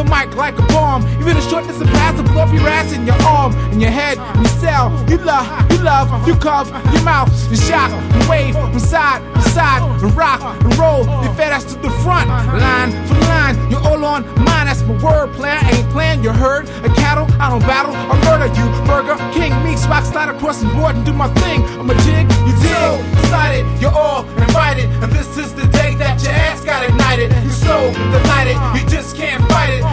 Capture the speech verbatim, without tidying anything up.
the mic like a bomb. Even a short distance pass will blow up your ass in your arm, in your head, in your cell. You love, you love, you cover your mouth, you shock, and wave from side to side, and rock and roll. You fed us to the front, line for line. You're all on mine, that's my word play. I ain't playing, you heard. A cattle, I don't battle, I murder you. Burger King, meets rock slide across the board and do my thing. I'm a jig, you